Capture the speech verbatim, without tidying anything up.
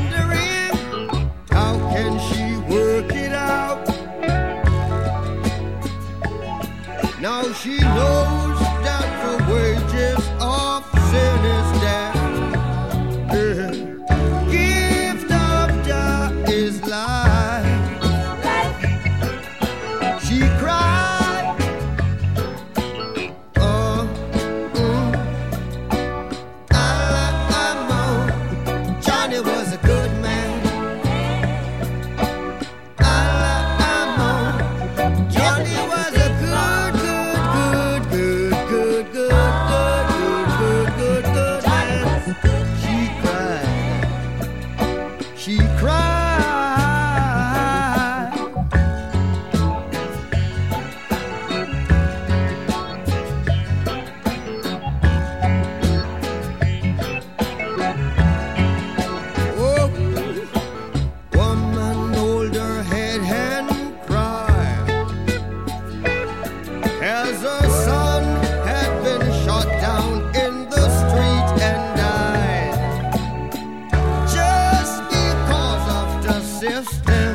wondering how can she work it out. Now she knows that the wages of sin is death. Yeah. Gift of Jah is life. She cried. Oh, mm. I, I know Johnny was a good man. I, I know Johnny was a good, good, good, good, good, good, good, good, good, good, good man. She cried. She cried. Oh, woman hold her head and cry as her son had been shot down in the street and died just because of the system.